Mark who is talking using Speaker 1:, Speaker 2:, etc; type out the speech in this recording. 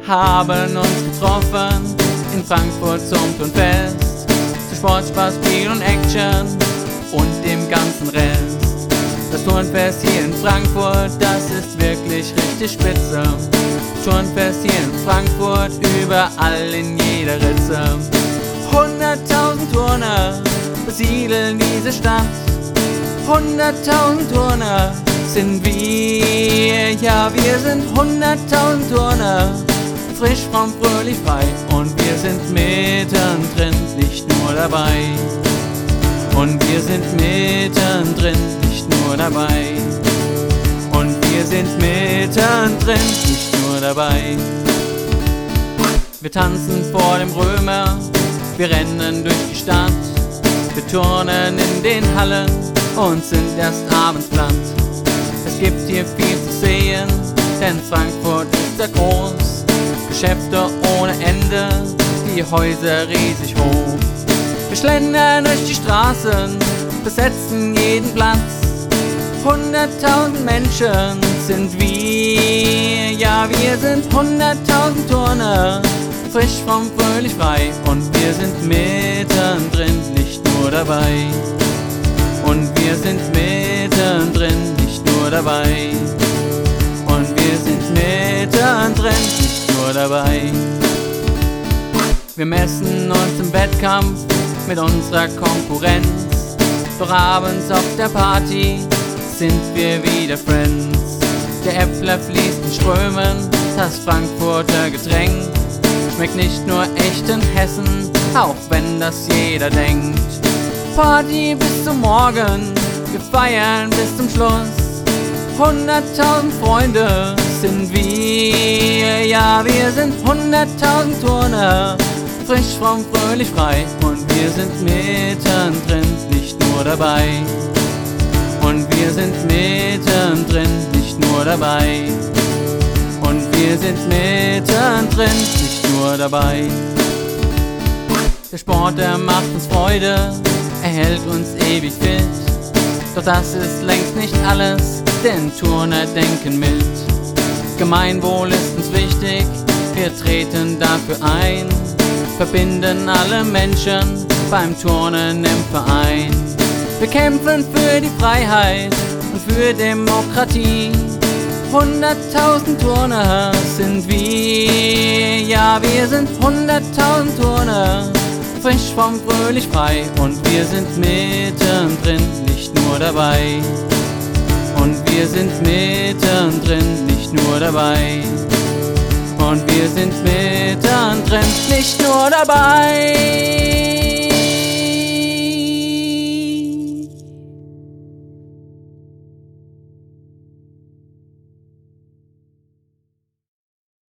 Speaker 1: haben uns getroffen in Frankfurt zum Turnfest. Zu Sport, Spaß, Spiel und Action und dem ganzen Rest. Das Turnfest hier in Frankfurt, das ist wirklich richtig spitze. Turnfest hier in Frankfurt, überall in jeder Ritze. 100.000 Turner besiedeln diese Stadt. 100.000 Turner sind wir, ja wir sind 100.000 Turner. Frisch, fromm, fröhlich, frei und wir sind mittendrin, nicht nur dabei. Und wir sind mittendrin, nicht nur dabei. Und wir sind mittendrin, nicht nur dabei. Wir tanzen vor dem Römer, wir rennen durch die Stadt. Wir turnen in den Hallen und sind erst abends platt. Es gibt hier viel zu sehen, denn Frankfurt ist sehr groß. Geschäfte ohne Ende, die Häuser riesig hoch. Wir schlendern durch die Straßen, besetzen jeden Platz. 100.000 Menschen sind wir, ja wir sind 100.000 Turner. Frisch, fromm, fröhlich, frei und wir sind mittendrin, nicht nur dabei. Und wir sind mittendrin, nicht nur dabei. Und wir sind mittendrin, nicht nur dabei. Wir messen uns im Wettkampf mit unserer Konkurrenz. Doch abends auf der Party sind wir wieder Friends. Der Äppler fließt in Strömen, das Frankfurter Getränk schmeckt nicht nur echt in Hessen, auch wenn das jeder denkt. Party bis zum Morgen, wir feiern bis zum Schluss. 100.000 Freunde sind wir, ja wir sind 100.000 Turner. Frisch, fromm, fröhlich, frei und wir sind mittendrin, nicht nur dabei. Und wir sind mittendrin, nicht nur dabei. Und wir sind mittendrin, nicht nur dabei. Der Sport, der macht uns Freude, er hält uns ewig fit. Doch das ist längst nicht alles, denn Turner denken mit. Gemeinwohl ist uns wichtig, wir treten dafür ein. Verbinden alle Menschen beim Turnen im Verein. Wir kämpfen für die Freiheit und für Demokratie. 100.000 Turner sind wir, ja wir sind 100.000 Turner. Frisch, fromm, fröhlich, frei und wir sind mittendrin, nicht nur dabei. Und wir sind mittendrin, nicht nur dabei. Und wir sind mittendrin, nicht nur dabei.